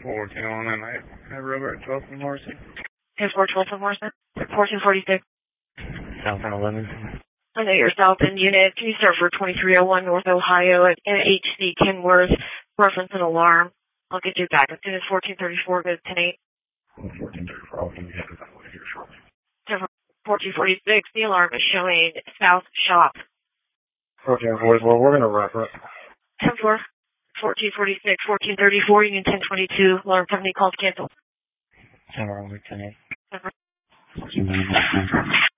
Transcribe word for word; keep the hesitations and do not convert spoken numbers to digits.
fourteen on and I have Robert twelve from Morrison. ten four twelve from Morrison. fourteen forty-six. South on eleven. I know you're south in unit. Can you start for twenty-three oh one North Ohio at H C Kenworth? Reference and alarm. I'll get you back as soon as fourteen thirty-four goes ten eight. fourteen thirty-four, I'll be here shortly. fourteen forty-six, the alarm is showing south shop. fourteen forty-four, we're going to wrap up. ten four. fourteen forty-six, fourteen thirty-four, Union ten twenty-two, alarm company calls canceled. ten four, ten eight. ten four.